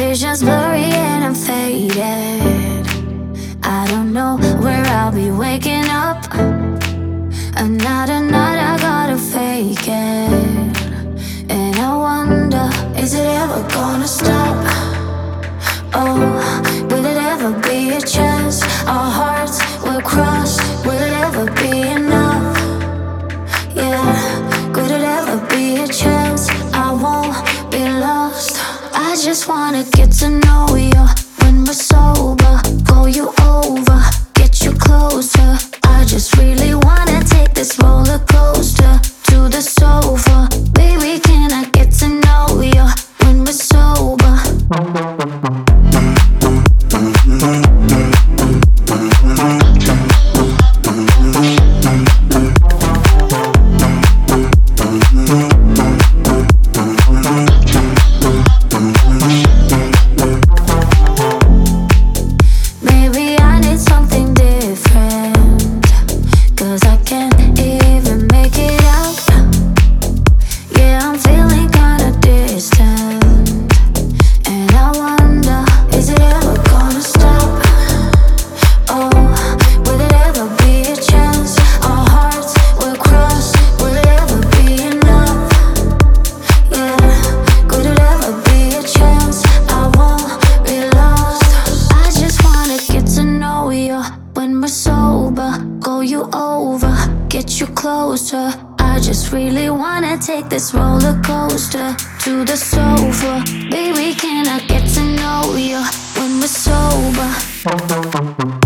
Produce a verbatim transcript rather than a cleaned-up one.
vision's blurry and I'm faded. I don't know where I'll be waking up. Another night I gotta fake it. And I wonder, is it ever gonna stop? Oh, will it ever be a chance? Our hearts will cross, will it ever be enough? Yeah, could it ever be a chance? I won't be lost. I just wanna get to know you when we're sober. Call you over, get you closer. I just really wanna take this roller coaster to the sofa. Baby, can I get to know you when we're sober? Closer. I just really wanna take this roller coaster to the sofa. Baby, can I get to know you when we're sober?